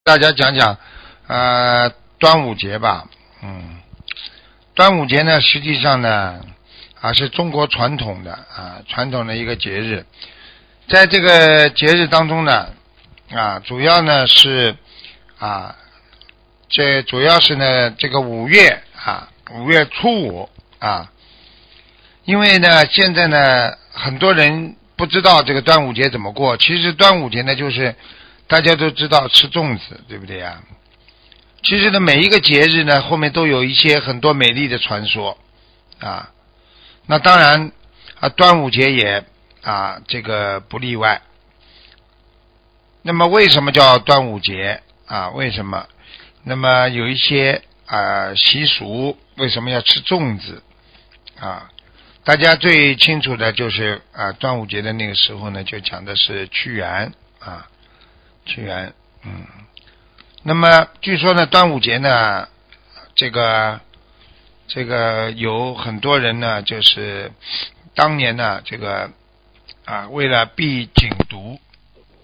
大家讲讲端午节吧。端午节呢，实际上呢是中国传统的一个节日。在这个节日当中呢主要呢是这个五月初五因为呢现在呢很多人不知道这个端午节怎么过。其实端午节呢就是大家都知道吃粽子，对不对呀？其实呢每一个节日呢后面都有一些很多美丽的传说那当然端午节也这个不例外。那么为什么叫端午节为什么？那么有一些习俗，为什么要吃粽子大家最清楚的就是端午节的那个时候呢，就讲的是屈原屈原。那么据说呢端午节呢这个有很多人呢就是当年呢这个为了避禁毒